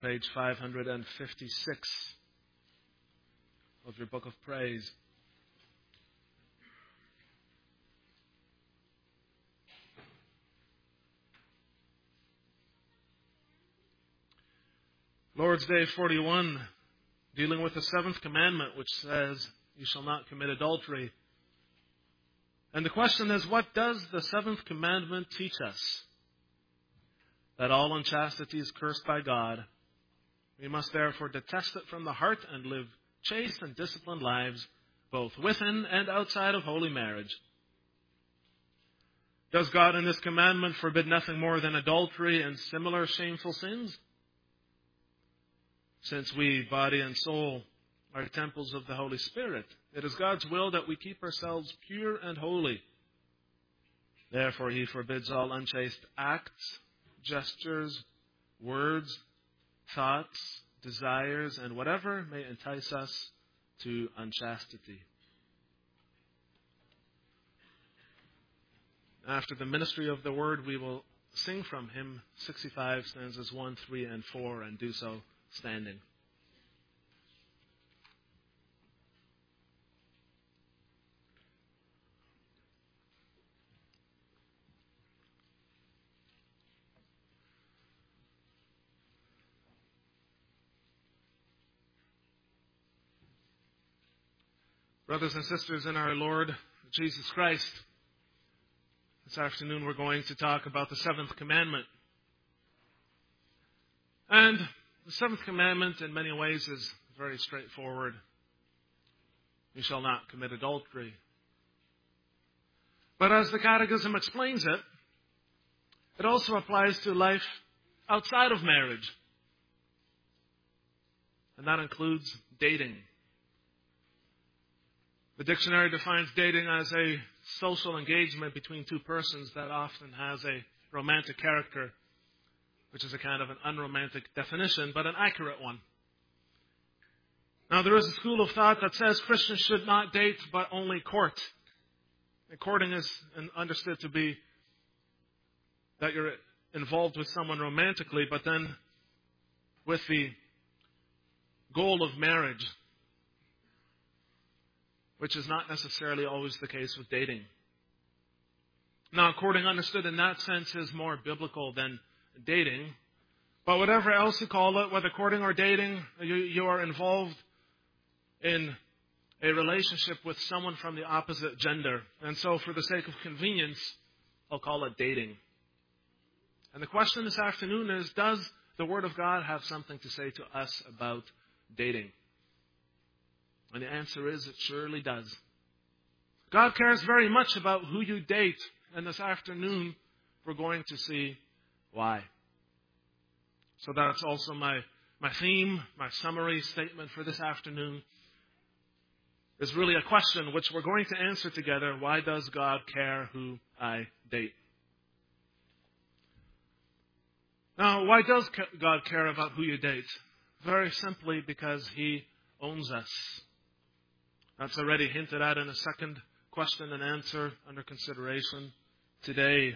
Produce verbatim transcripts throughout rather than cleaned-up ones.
page five hundred fifty-six of your book of praise. Lord's Day forty-one, dealing with the seventh commandment, which says, you shall not commit adultery. And the question is, what does the seventh commandment teach us? That all unchastity is cursed by God. We must therefore detest it from the heart and live chaste and disciplined lives, both within and outside of holy marriage. Does God in this commandment forbid nothing more than adultery and similar shameful sins? Since we, body and soul, are temples of the Holy Spirit, it is God's will that we keep ourselves pure and holy. Therefore, He forbids all unchaste acts, gestures, words, thoughts, desires, and whatever may entice us to unchastity. After the ministry of the Word, we will sing from hymn sixty-five, stanzas one, three, and four, and do so standing. Brothers and sisters in our Lord Jesus Christ, this afternoon we're going to talk about the seventh commandment. And the seventh commandment in many ways is very straightforward. You shall not commit adultery. But as the Catechism explains it, it also applies to life outside of marriage. And that includes dating. The dictionary defines dating as a social engagement between two persons that often has a romantic character, which is a kind of an unromantic definition, but an accurate one. Now, there is a school of thought that says Christians should not date, but only court. And courting is understood to be that you're involved with someone romantically, but then with the goal of marriage, which is not necessarily always the case with dating. Now, courting understood in that sense is more biblical than dating. But whatever else you call it, whether courting or dating, you, you are involved in a relationship with someone from the opposite gender. And so for the sake of convenience, I'll call it dating. And the question this afternoon is, does the Word of God have something to say to us about dating? And the answer is, it surely does. God cares very much about who you date. And this afternoon, we're going to see why. So that's also my, my theme, my summary statement for this afternoon. Is really a question which we're going to answer together. Why does God care who I date? Now, why does God care about who you date? Very simply because He owns us. That's already hinted at in a second question and answer under consideration today.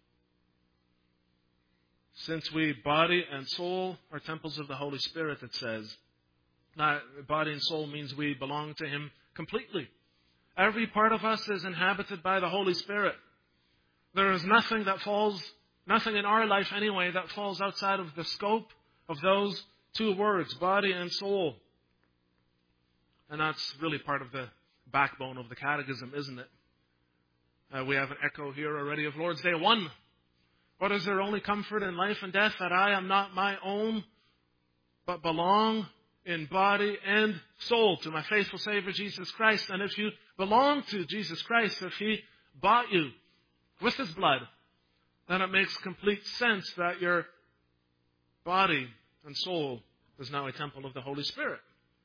Since we, body and soul, are temples of the Holy Spirit, it says. Now, body and soul means we belong to Him completely. Every part of us is inhabited by the Holy Spirit. There is nothing that falls, nothing in our life anyway, that falls outside of the scope of those two words, body and soul. And that's really part of the backbone of the Catechism, isn't it? Uh, we have an echo here already of Lord's Day one. What is there only comfort in life and death, that I am not my own, but belong in body and soul to my faithful Savior Jesus Christ. And if you belong to Jesus Christ, if He bought you with His blood, then it makes complete sense that your body and soul is now a temple of the Holy Spirit.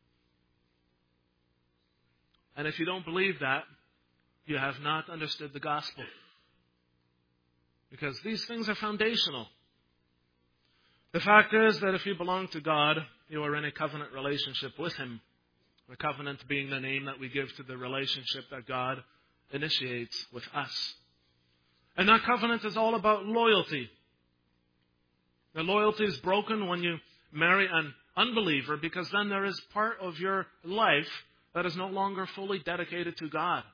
And if you don't believe that, you have not understood the gospel. Because these things are foundational. The fact is that if you belong to God, you are in a covenant relationship with Him. A covenant being the name that we give to the relationship that God initiates with us. And that covenant is all about loyalty. The loyalty is broken when you marry an unbeliever, because then there is part of your life that is no longer fully dedicated to God.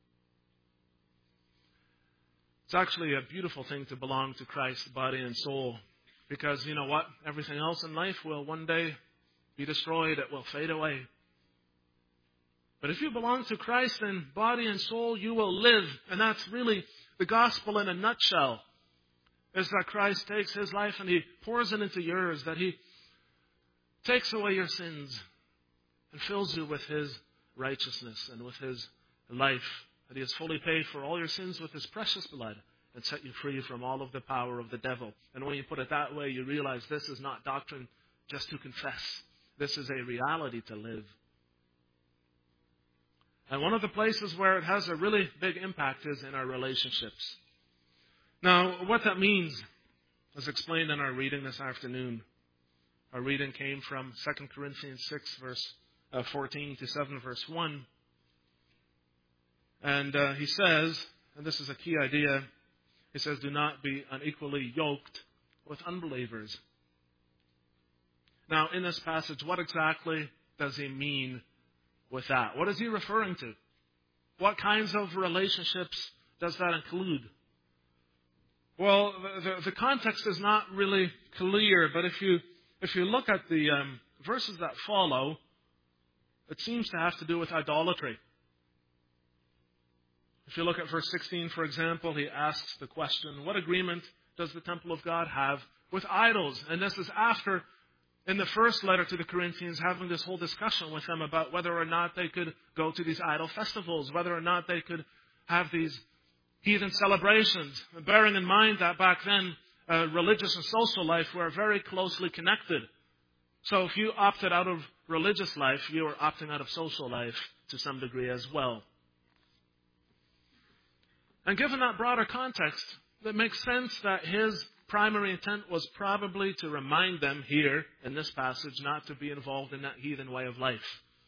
It's actually a beautiful thing to belong to Christ, body and soul, because you know what? Everything else in life will one day be destroyed. It will fade away. But if you belong to Christ in body and soul, you will live. And that's really the gospel in a nutshell, is that Christ takes His life and He pours it into yours, that He takes away your sins and fills you with His righteousness and with His life, that He has fully paid for all your sins with His precious blood and set you free from all of the power of the devil. And when you put it that way, you realize this is not doctrine just to confess. This is a reality to live. And one of the places where it has a really big impact is in our relationships. Now, what that means is explained in our reading this afternoon. Our reading came from Second Corinthians six, verse uh, fourteen to seven, verse one. And uh, he says, and this is a key idea, he says, do not be unequally yoked with unbelievers. Now, in this passage, what exactly does he mean with that? What is he referring to? What kinds of relationships does that include? Well, the, the context is not really clear, but if you if you look at the um, verses that follow, it seems to have to do with idolatry. If you look at verse sixteen, for example, he asks the question, what agreement does the temple of God have with idols? And this is after, in the first letter to the Corinthians, having this whole discussion with them about whether or not they could go to these idol festivals, whether or not they could have these heathen celebrations, bearing in mind that back then uh, religious and social life were very closely connected. So if you opted out of religious life, you were opting out of social life to some degree as well. And given that broader context, it makes sense that his primary intent was probably to remind them here in this passage not to be involved in that heathen way of life.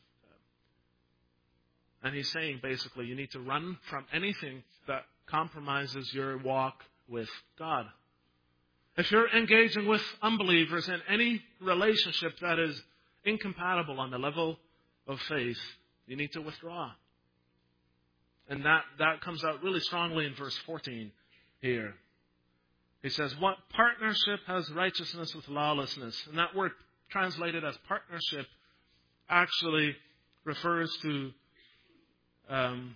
And he's saying basically you need to run from anything that compromises your walk with God. If you're engaging with unbelievers in any relationship that is incompatible on the level of faith, you need to withdraw. And that, that comes out really strongly in verse fourteen here. He says, what partnership has righteousness with lawlessness? And that word translated as partnership actually refers to um,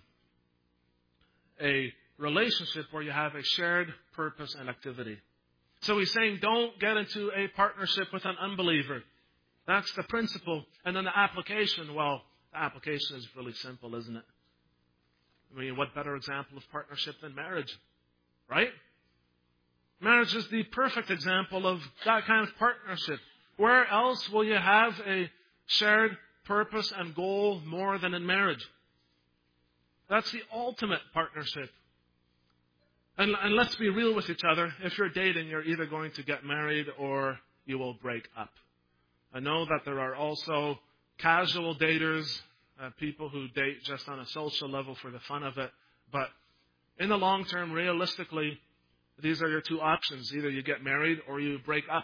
a relationship where you have a shared purpose and activity. So he's saying don't get into a partnership with an unbeliever. That's the principle. And then the application, well, the application is really simple, isn't it? I mean, what better example of partnership than marriage, right? Marriage is the perfect example of that kind of partnership. Where else will you have a shared purpose and goal more than in marriage? That's the ultimate partnership. And, and let's be real with each other. If you're dating, you're either going to get married or you will break up. I know that there are also casual daters, uh, people who date just on a social level for the fun of it. But in the long term, realistically, these are your two options. Either you get married or you break up.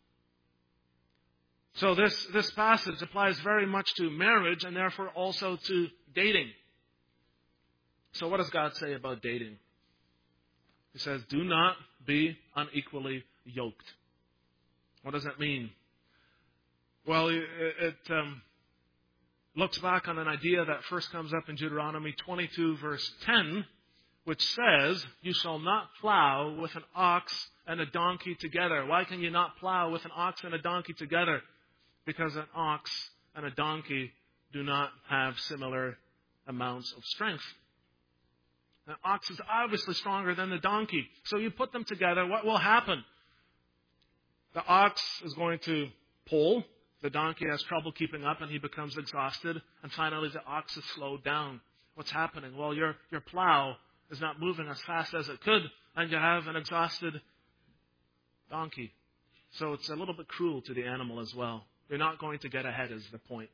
So this, this passage applies very much to marriage and therefore also to dating. So what does God say about dating? He says, do not be unequally yoked. What does that mean? Well, it, it um, looks back on an idea that first comes up in Deuteronomy twenty-two, verse ten, which says, you shall not plow with an ox and a donkey together. Why can you not plow with an ox and a donkey together? Because an ox and a donkey do not have similar amounts of strength. An ox is obviously stronger than the donkey. So you put them together, what will happen? The ox is going to pull. The donkey has trouble keeping up and he becomes exhausted. And finally the ox is slowed down. What's happening? Well, your, your plow is not moving as fast as it could, and you have an exhausted donkey. So it's a little bit cruel to the animal as well. You're not going to get ahead is the point.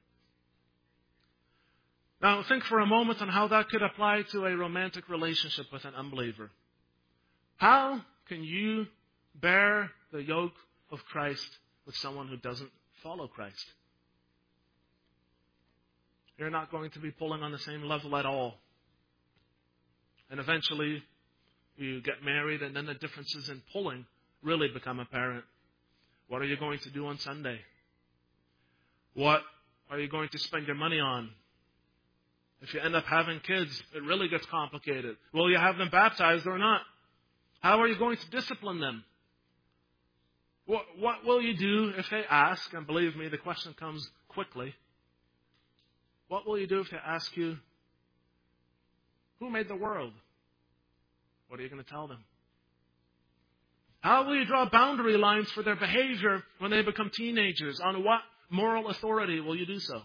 Now think for a moment on how that could apply to a romantic relationship with an unbeliever. How can you bear the yoke of Christ with someone who doesn't follow Christ. You're not going to be pulling on the same level at all. And eventually, you get married, and then the differences in pulling really become apparent. What are you going to do on Sunday? What are you going to spend your money on? If you end up having kids, it really gets complicated. Will you have them baptized or not? How are you going to discipline them? What, what will you do if they ask, and believe me, the question comes quickly. What will you do if they ask you, who made the world? What are you going to tell them? How will you draw boundary lines for their behavior when they become teenagers? On what moral authority will you do so?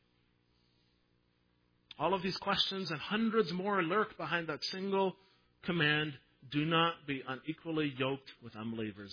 All of these questions and hundreds more lurk behind that single command: do not be unequally yoked with unbelievers.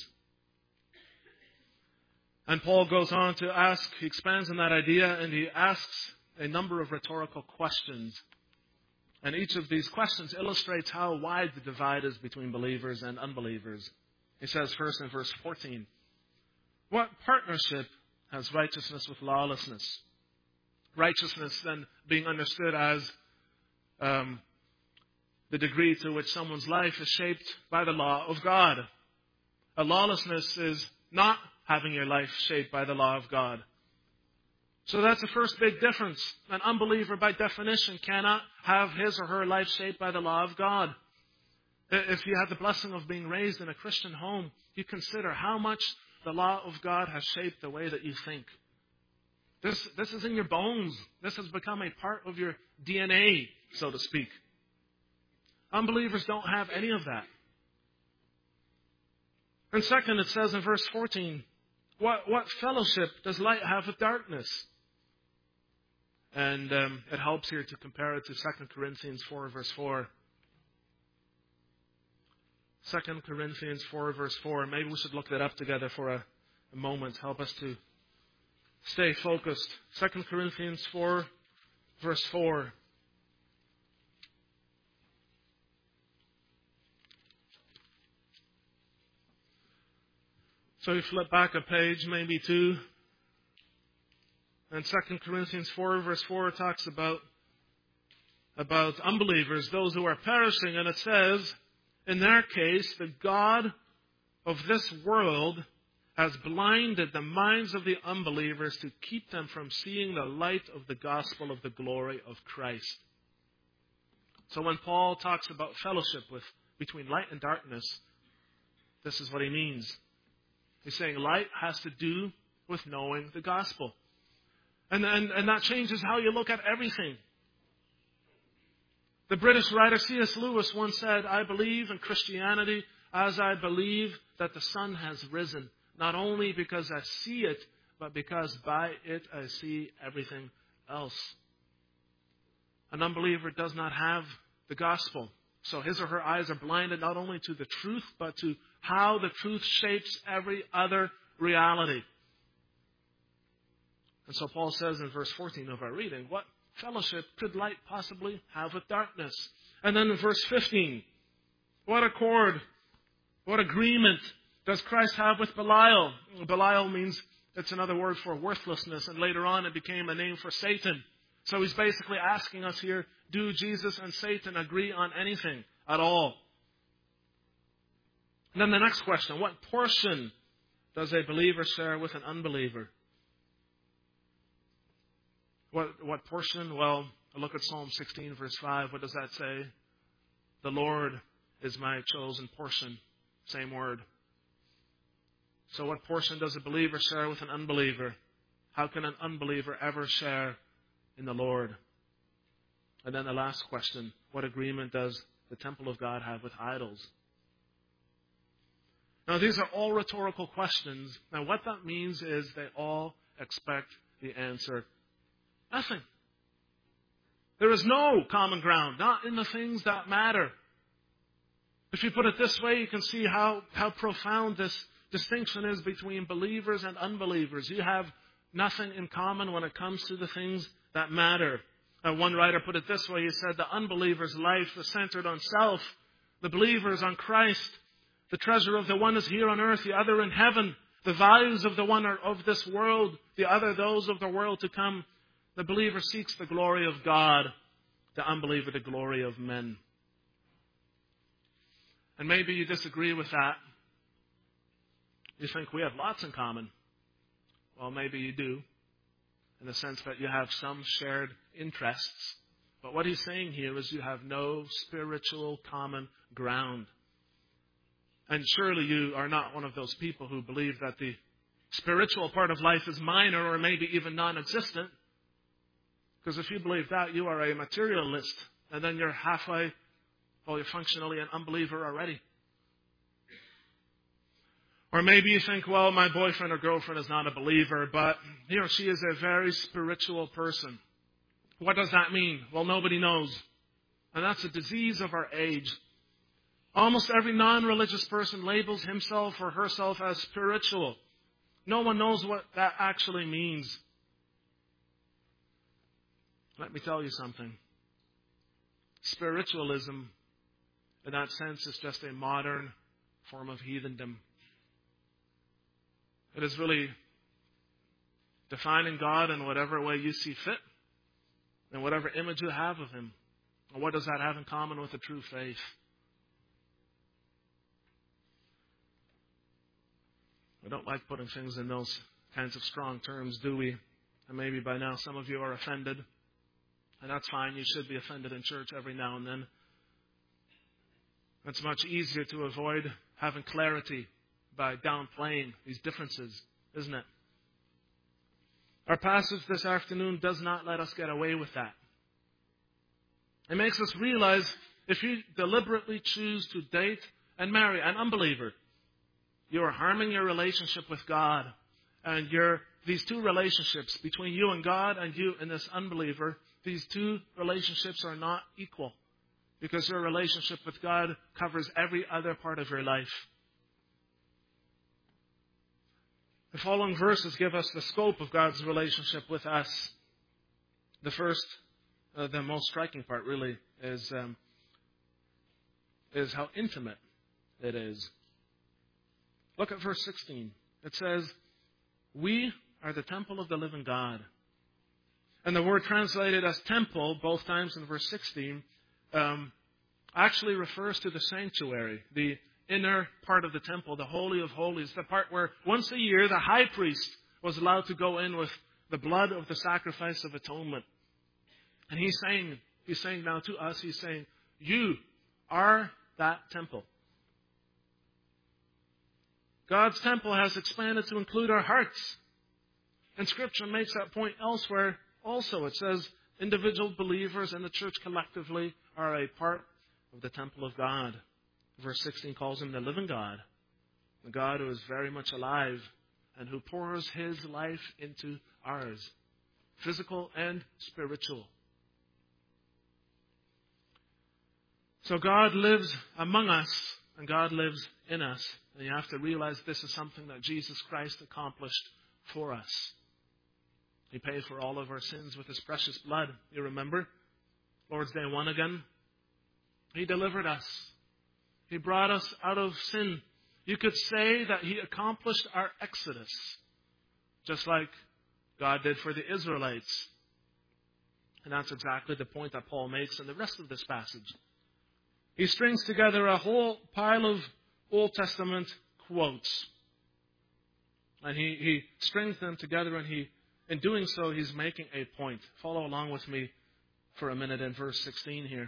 And Paul goes on to ask, he expands on that idea, and he asks a number of rhetorical questions. And each of these questions illustrates how wide the divide is between believers and unbelievers. He says first in verse fourteen, what partnership has righteousness with lawlessness? Righteousness then being understood as um, the degree to which someone's life is shaped by the law of God. A lawlessness is not having your life shaped by the law of God. So that's the first big difference. An unbeliever, by definition, cannot have his or her life shaped by the law of God. If you have the blessing of being raised in a Christian home, you consider how much the law of God has shaped the way that you think. This, this is in your bones. This has become a part of your D N A, so to speak. Unbelievers don't have any of that. And second, it says in verse fourteen, what, what fellowship does light have with darkness? And um, it helps here to compare it to Second Corinthians four, verse four. Second Corinthians four, verse four. Maybe we should look that up together for a, a moment. Help us to stay focused. Second Corinthians four, verse four. So you flip back a page, maybe two. And Second Corinthians four, verse four talks about, about unbelievers, those who are perishing. And it says, in their case, the God of this world has blinded the minds of the unbelievers to keep them from seeing the light of the gospel of the glory of Christ. So when Paul talks about fellowship with between light and darkness, this is what he means. He's saying light has to do with knowing the gospel. And, and, and that changes how you look at everything. The British writer C S Lewis once said, I believe in Christianity as I believe that the sun has risen, not only because I see it, but because by it I see everything else. An unbeliever does not have the gospel. So his or her eyes are blinded not only to the truth, but to how the truth shapes every other reality. And so Paul says in verse fourteen of our reading, what fellowship could light possibly have with darkness? And then in verse fifteen, what accord, what agreement does Christ have with Belial? Belial means, it's another word for worthlessness, and later on it became a name for Satan. So he's basically asking us here, do Jesus and Satan agree on anything at all? And then the next question, what portion does a believer share with an unbeliever? What, what portion? Well, look at Psalm sixteen, verse five. What does that say? The Lord is my chosen portion. Same word. So what portion does a believer share with an unbeliever? How can an unbeliever ever share in the Lord? And then the last question, what agreement does the temple of God have with idols? Now, these are all rhetorical questions. Now, what that means is they all expect the answer, nothing. There is no common ground, not in the things that matter. If you put it this way, you can see how, how profound this distinction is between believers and unbelievers. You have nothing in common when it comes to the things that matter. Uh, one writer put it this way. He said, the unbeliever's life is centered on self. The believer is on Christ. The treasure of the one is here on earth, the other in heaven. The values of the one are of this world, the other those of the world to come. The believer seeks the glory of God, the unbeliever the glory of men. And maybe you disagree with that. You think we have lots in common. Well, maybe you do, in the sense that you have some shared interests. But what he's saying here is you have no spiritual common ground. And surely you are not one of those people who believe that the spiritual part of life is minor or maybe even non-existent. Because if you believe that, you are a materialist. And then you're halfway, well, you're functionally an unbeliever already. Or maybe you think, well, my boyfriend or girlfriend is not a believer, but he or she is a very spiritual person. What does that mean? Well, nobody knows. And that's a disease of our age. Almost every non-religious person labels himself or herself as spiritual. No one knows what that actually means. Let me tell you something. Spiritualism, in that sense, is just a modern form of heathendom. It is really defining God in whatever way you see fit, and whatever image you have of Him. And what does that have in common with the true faith? We don't like putting things in those kinds of strong terms, do we? And maybe by now some of you are offended. And that's fine. You should be offended in church every now and then. It's much easier to avoid having clarity by downplaying these differences, isn't it? Our passage this afternoon does not let us get away with that. It makes us realize if you deliberately choose to date and marry an unbeliever, you are harming your relationship with God. And your these two relationships between you and God and you and this unbeliever, these two relationships are not equal. Because your relationship with God covers every other part of your life. The following verses give us the scope of God's relationship with us. The first, uh, the most striking part really, is, um, is how intimate it is. Look at verse sixteen. It says, "We are the temple of the living God." And the word translated as temple, both times in verse sixteen, um, actually refers to the sanctuary, the inner part of the temple, the Holy of Holies, the part where once a year the high priest was allowed to go in with the blood of the sacrifice of atonement. And he's saying, he's saying now to us, he's saying, you are that temple. God's temple has expanded to include our hearts. And Scripture makes that point elsewhere also. It says individual believers and the church collectively are a part of the temple of God. Verse sixteen calls Him the living God, the God who is very much alive and who pours His life into ours, physical and spiritual. So God lives among us and God lives in us. And you have to realize this is something that Jesus Christ accomplished for us. He paid for all of our sins with His precious blood. You remember? Lord's Day one again. He delivered us. He brought us out of sin. You could say that He accomplished our exodus, just like God did for the Israelites. And that's exactly the point that Paul makes in the rest of this passage. He strings together a whole pile of Old Testament quotes. And he, he strings them together, and he, in doing so, he's making a point. Follow along with me for a minute in verse sixteen here.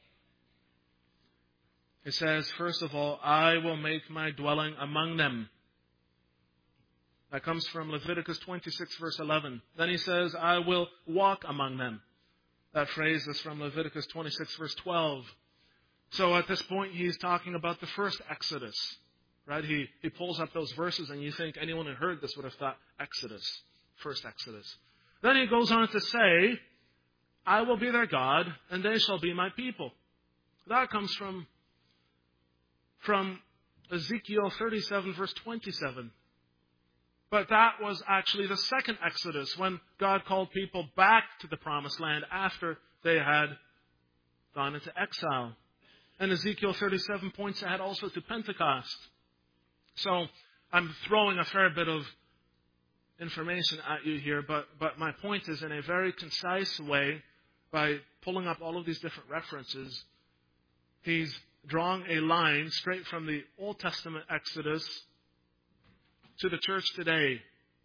It says, first of all, I will make my dwelling among them. That comes from Leviticus twenty-six, verse eleven. Then he says, I will walk among them. That phrase is from Leviticus twenty-six, verse twelve. So at this point, he's talking about the first Exodus. Right? He, he pulls up those verses, and you think anyone who heard this would have thought Exodus, first Exodus. Then he goes on to say, I will be their God, and they shall be my people. That comes from From Ezekiel thirty-seven, verse twenty-seven. But that was actually the second Exodus, when God called people back to the promised land after they had gone into exile. And Ezekiel thirty-seven points ahead also to Pentecost. So I'm throwing a fair bit of information at you here, but, but my point is, in a very concise way, by pulling up all of these different references, he's drawing a line straight from the Old Testament Exodus to the church today.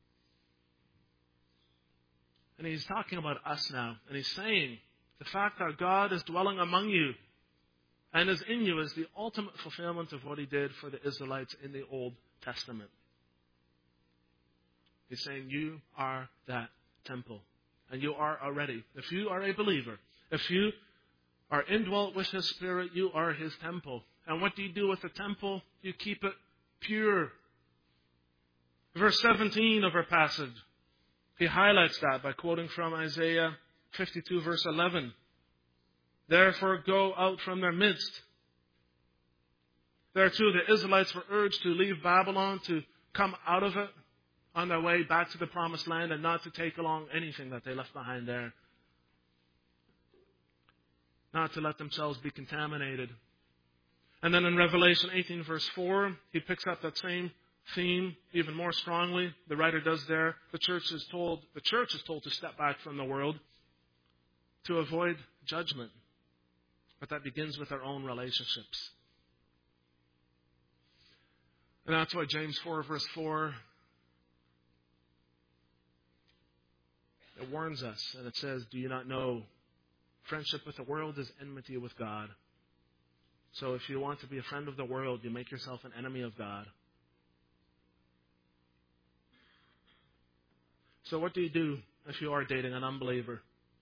And he's talking about us now. And he's saying the fact that God is dwelling among you and is in you is the ultimate fulfillment of what he did for the Israelites in the Old Testament. He's saying you are that temple. And you are already. If you are a believer, if you are indwelt with his Spirit, you are his temple. And what do you do with the temple? You keep it pure. Verse seventeen of our passage, he highlights that by quoting from Isaiah fifty-two, verse eleven. Therefore go out from their midst. There too, the Israelites were urged to leave Babylon, to come out of it on their way back to the promised land, and not to take along anything that they left behind there. Not to let themselves be contaminated. And then in Revelation eighteen, verse four, he picks up that same theme even more strongly. The writer does there. The church is told, the church is told to step back from the world to avoid judgment. But that begins with our own relationships. And that's why James four, verse four, it warns us, and it says, do you not know friendship with the world is enmity with God? So if you want to be a friend of the world, you make yourself an enemy of God. So what do you do if you are dating an unbeliever?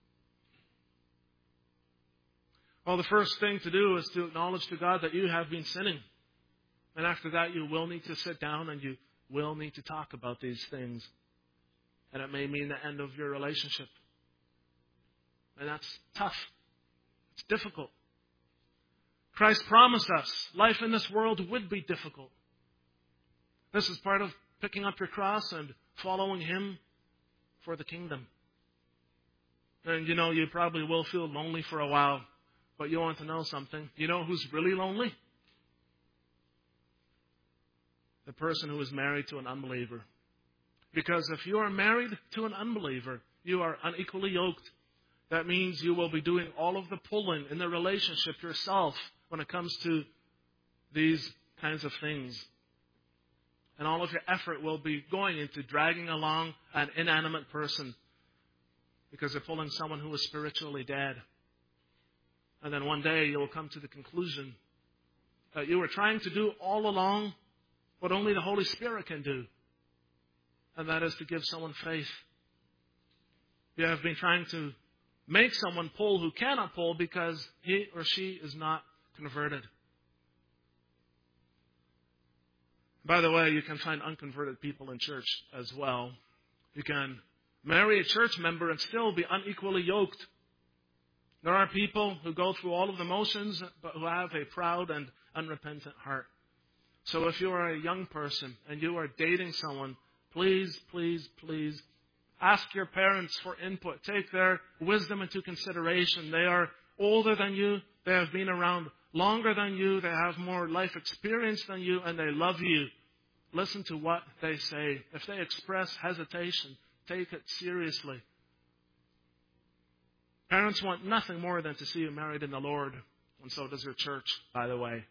Well, the first thing to do is to acknowledge to God that you have been sinning. And after that, you will need to sit down and you will need to talk about these things. And it may mean the end of your relationship. And that's tough. It's difficult. Christ promised us life in this world would be difficult. This is part of picking up your cross and following him for the kingdom. And you know, you probably will feel lonely for a while, but you want to know something. You know who's really lonely? The person who is married to an unbeliever. Because if you are married to an unbeliever, you are unequally yoked. That means you will be doing all of the pulling in the relationship yourself when it comes to these kinds of things. And all of your effort will be going into dragging along an inanimate person because they're pulling someone who is spiritually dead. And then one day you'll come to the conclusion that you were trying to do all along what only the Holy Spirit can do. And that is to give someone faith. You have been trying to make someone pull who cannot pull because he or she is not converted. By the way, you can find unconverted people in church as well. You can marry a church member and still be unequally yoked. There are people who go through all of the motions, but who have a proud and unrepentant heart. So if you are a young person and you are dating someone, please, please, please ask your parents for input. Take their wisdom into consideration. They are older than you. They have been around longer than you. They have more life experience than you, and they love you. Listen to what they say. If they express hesitation, take it seriously. Parents want nothing more than to see you married in the Lord, and so does your church, by the way.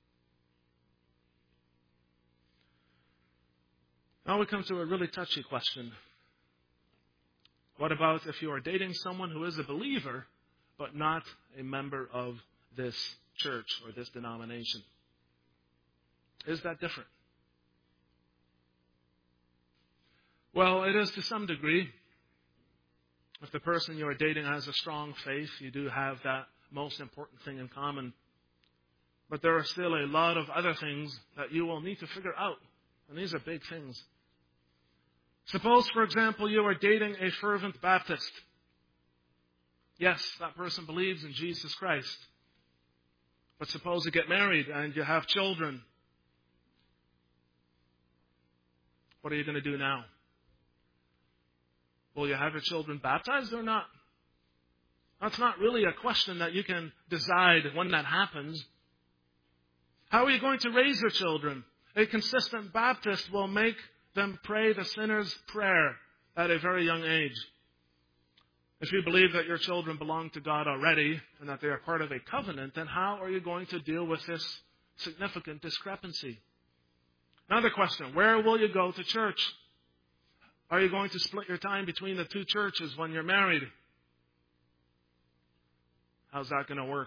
Now we come to a really touchy question. What about if you are dating someone who is a believer, but not a member of this church or this denomination? Is that different? Well, it is to some degree. If the person you are dating has a strong faith, you do have that most important thing in common. But there are still a lot of other things that you will need to figure out. And these are big things. Suppose, for example, you are dating a fervent Baptist. Yes, that person believes in Jesus Christ. But suppose you get married and you have children. What are you going to do now? Will you have your children baptized or not? That's not really a question that you can decide when that happens. How are you going to raise your children? A consistent Baptist will make them pray the sinner's prayer at a very young age. If you believe that your children belong to God already and that they are part of a covenant, then how are you going to deal with this significant discrepancy? Another question, where will you go to church? Are you going to split your time between the two churches when you're married? How's that going to work?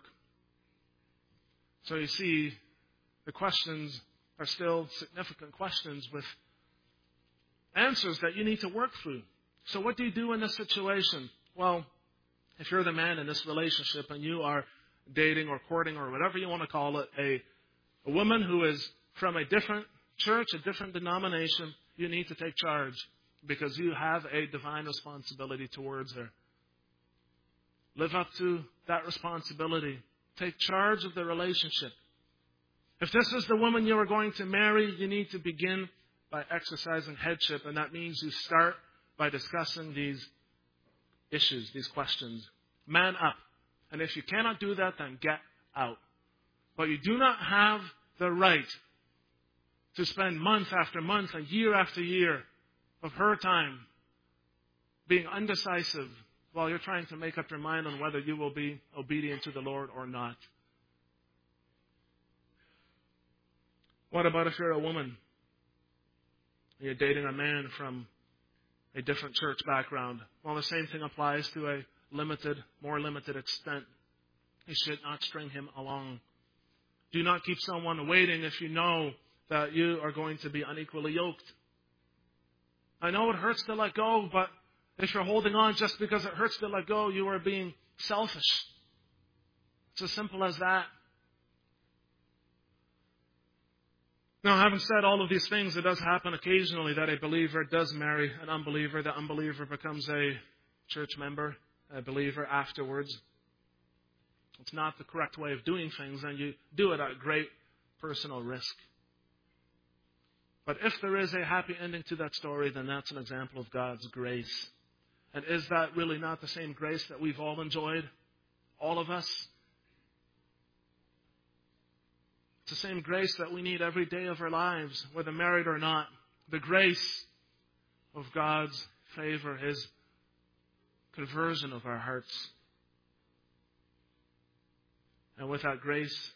So you see, the questions are still significant questions with answers that you need to work through. So what do you do in this situation? Well, if you're the man in this relationship and you are dating or courting or whatever you want to call it, a, a woman who is from a different church, a different denomination, you need to take charge because you have a divine responsibility towards her. Live up to that responsibility. Take charge of the relationship. If this is the woman you are going to marry, you need to begin by exercising headship, and that means you start by discussing these issues, these questions. Man up. And if you cannot do that, then get out. But you do not have the right to spend month after month and year after year of her time being undecisive while you're trying to make up your mind on whether you will be obedient to the Lord or not. What about if you're a woman? You're dating a man from a different church background. Well, the same thing applies to a limited, more limited extent. You should not string him along. Do not keep someone waiting if you know that you are going to be unequally yoked. I know it hurts to let go, but if you're holding on just because it hurts to let go, you are being selfish. It's as simple as that. Now, having said all of these things, it does happen occasionally that a believer does marry an unbeliever. The unbeliever becomes a church member, a believer afterwards. It's not the correct way of doing things, and you do it at great personal risk. But if there is a happy ending to that story, then that's an example of God's grace. And is that really not the same grace that we've all enjoyed? All of us? It's the same grace that we need every day of our lives, whether married or not. The grace of God's favor, His conversion of our hearts. And with that grace,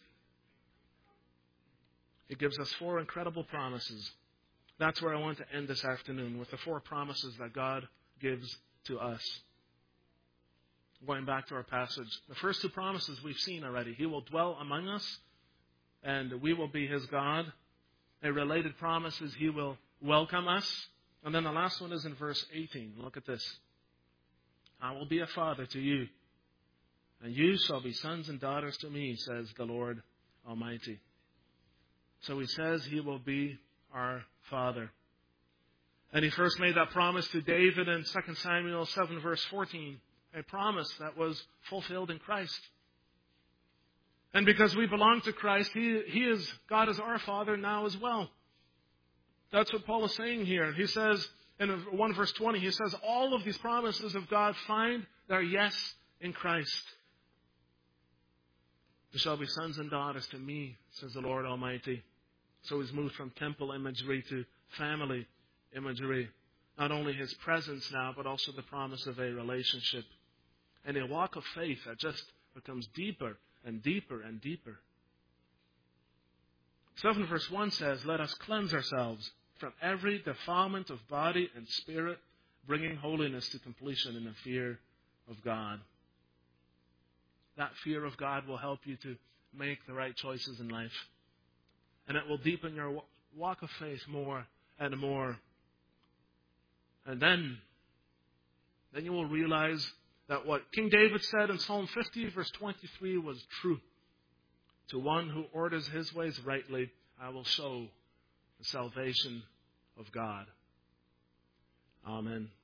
He gives us four incredible promises. That's where I want to end this afternoon, with the four promises that God gives to us. Going back to our passage, the first two promises we've seen already. He will dwell among us, and we will be His God. A related promise is He will welcome us. And then the last one is in verse eighteen. Look at this. I will be a father to you, and you shall be sons and daughters to me, says the Lord Almighty. So He says He will be our Father. And He first made that promise to David in Second Samuel seven, verse fourteen. A promise that was fulfilled in Christ. And because we belong to Christ, He, he is, God is our Father now as well. That's what Paul is saying here. He says, in one verse twenty, he says, all of these promises of God find their yes in Christ. You shall be sons and daughters to me, says the Lord Almighty. So He's moved from temple imagery to family imagery. Not only His presence now, but also the promise of a relationship. And a walk of faith that just becomes deeper and deeper and deeper. seven verse one says, let us cleanse ourselves from every defilement of body and spirit, bringing holiness to completion in the fear of God. That fear of God will help you to make the right choices in life. And it will deepen your walk of faith more and more. And then, then you will realize that what King David said in Psalm fifty, verse twenty-three was true. To one who orders his ways rightly, I will show the salvation of God. Amen.